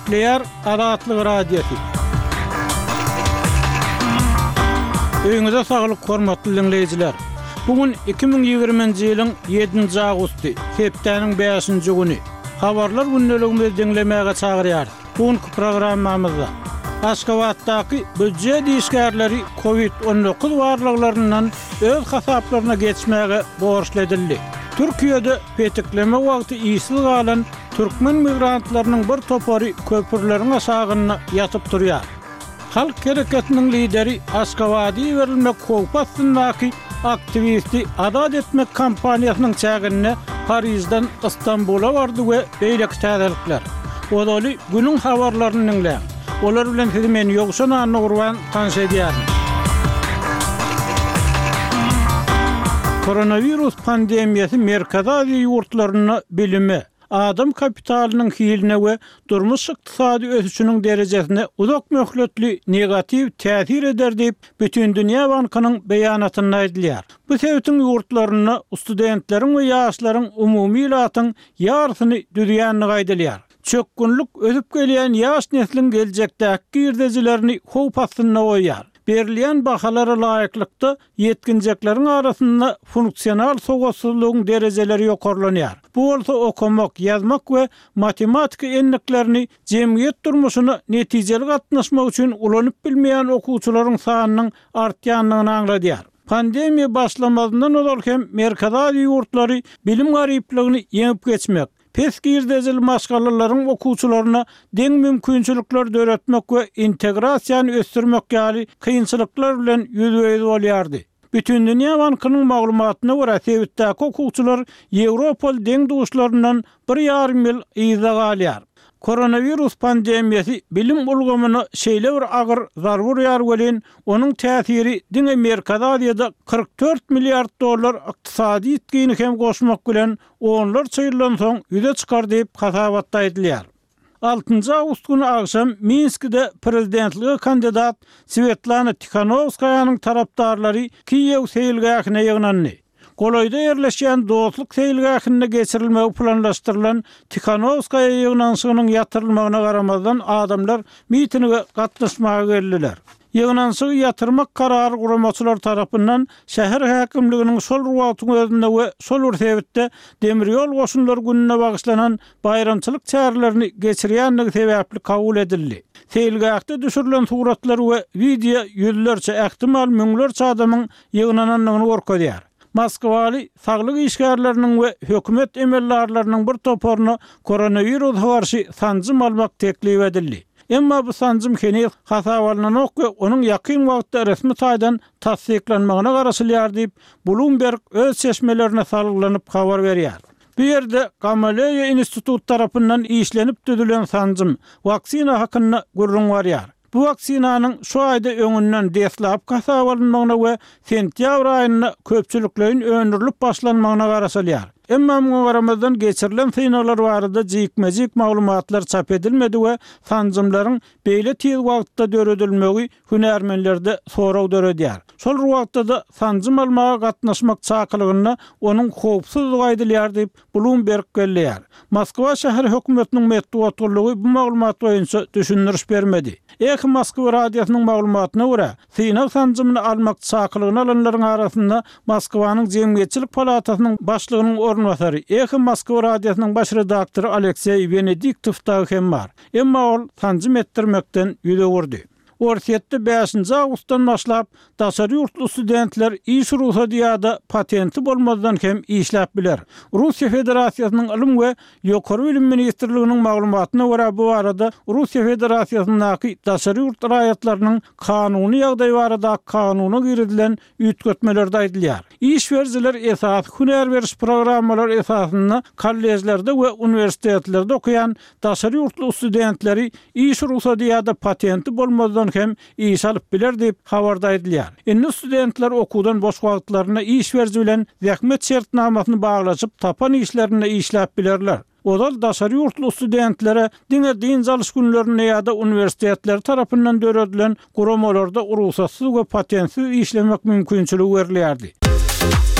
Nükleer Azatlyk Radiosu. Öňüňize saglyk, hormatly dinleyijiler. Bugün 2020-nji ýylyň 7-nji agusty, septemberiň 5-nji güni. Habarlar günneligimizi dinlemäge çagyrýar. Bugünkü programmamyzda Aşgabatdaky büdjet işgärleri COVID-19 warlyklaryndan öz hasaplaryna geçmäge borçledildi. Türkiýede petikleme wagty ýysyl galan türkmen migrantlarynyň bir topary köpürleriň aşagyna ýatyp durýar. Halk hareketiniň lideri Aşgabatdy berilmek howpatyndaky aktivisti azat etmek kampaniýasynyň çägine Parisden İstanbul'a bardy we beýleki täzelikler. Odaly günüň habarlaryny dinleýär. Olar bilen men ýogşan anagurwan tanşy edýär. Koronavirus pandemiýasy Merkez Aziýa ýurtlaryna bilimi, adam kapitalynyň hiline we durmuş ykdysady ösüşiniň derejesine uzak möhletli negativ täsir eder diýip bütün dünýä bankynyň beýanatyny aýdylýar. Bu sebäpden ýurtlaryna studentleriň we ýaşlaryň umumy ilatyň ýarsyny düzýänini gaýdylýar. Çok günlük ödüp gelýän ýaş neslin geljekdäki girdejilerini howpatyna goýýar. Berilýän bahalara laýyklykda yetkinjekleriň arasynda funksional sogatsuzlygyň derejeleri ýokarlanýar. Bu bolsa okumak, ýazmak we matematika enliklerini jemgyýet durmuşyna netijeli gatnaşmak üçin ulanyp bilmeýän okuwçylaryň sanynyň artýanlygyny aňladýar. Pandemiýa başlamazyndan olar hem Merkez Aziýa ýurtlary bilim garyplygyny ýeňip geçmek, pes girdejil maşgalaryň okuwçylaryna deň mümkinçilikler döretmek we integrasiýany ösdürmek ýaly kynçylyklar bilen ýüzbeýiz bolýardy. Bütün dünýä bankynyň maglumatyna görä sebäpdäki okuwçylar Ýewropal deň duşlaryndan 1,5 ýyl ýyza galýar. Koronavirus pandemiýasy bilim ulgamyna şeýle bir agyr zarar berýär welin onuň täsiri diňe Merkez Aziýada 44 milliard dollar ykdysady ýetgini hem goşmak bilen onlar çyýrlan soň ýüze çykar diýip hasabatda aýdylýar. 6-njy awgust güni akşam Minskde prezidentlige kandidat Svetlana Tikhanovskaýanyň tarapdarlary Kiýew seýilgähine ýygnandy. Golaýda ýerleşýän dostluk seýilgähine geçirilmegi planlaşdyrylan Tikhanovskaýa ýygnanşygynyň ýatyrylmagyna garamazdan adamlar mitinige gatnaşmaga geldiler. Ýygnanşygy ýatyrmak karary guramaçylar tarapyndan şäher häkimliginiň şol ruwatyny özünde we şol sebäpde demirýol goşunlary gününe bagyşlanan bayramçylyk çärelerini geçirýänligi sebäpli kabul edildi. Seýilgähde düşürilen suratlar we video ýüzlerçe ähtimal müňlerçe adamyň ýygnananlygyny gorkadýar. Moskwaly saglyk işgärleriniň we hökümet emellarlarynyň bir toparyna koronavirus garşy sanjym almak teklip edildi. Emma bu sanjym hene hasabalanak we onuň ýakyn wagtda resmi taýdan tasdiklanmagyna garaşylýar diýip Bloomberg öz seçmelerine salyklanyp habar berýär. Bu ýerde Gamaleya institut tarapyndan işlenip düzülen sanjym waksina hakyna gurrun barýar. Bu vaksinanyň şu aýda öňünden deslap hasabalanmagyna we sentýabr aýyna köpçüliklerin öňürlüp başlanmagyna garaşylýar. Emma muňa garamazdan geçirilen synaglar barada jikmejik maglumatlar çap edilmedi we sanjymlaryň beýle tez wagtda döredilmegi hünärmenlerde soraw döredýär. Şol wagtda da sanjym almaga gatnaşmak çakylygyna onuň howpsuzlygy aýdylýar diýip Bloomberg gelýär. Moskwa şäher hökümetiniň medeniýetçiligi bu maglumat boýunça düşündiriş bermedi. Moskwa radiosynyň maglumatyna görä, synag sanjymyny almak çakylygyny alanlaryň arasynda Moskwanyň Jemgyýetçilik palatasynyň başlygynyň ornwasary, Moskwa radiosynyň baş redaktory Aleksey Venediktov da hem bar. Emma ol sanjym etdirmekden ýüze gurdy. Orsiýetde 5-nji awgustdan başlap daşary ýurtly studentler iş ruhsatyada patenti bolmazdan hem işläp biler. Russiýa Federasiýasynyň ilim we ýokary bilim ministrliginiň maglumatyna görä bu arada Russiýa Federasiýasyndaky daşary ýurt raýatlarynyň kanuny ýagdaý barada kanuny girdilen üýtgetmelerde aýdylýar. İş berjiler esas hünär beriş programmalary esasynda kollejlerde we universitetlerde okuyan daşary ýurtly studentleri iş ruhsatyada patenti bolmazdan hem iş alyp biler diýip habarda aýdylýar. Indi studentler okudan boş wagtlaryna iş berji bilen zähmet şertnamasyny baglaşyp tapan işlerine işläp bilerler. Odal daşary ýurtly studentlere diňe din çalyş günlerine ýa-da universitetler tarapyndan döredilen guramalarda ruhsatsyz we patentsiz işlemek mümkinçiligi berilýärdi.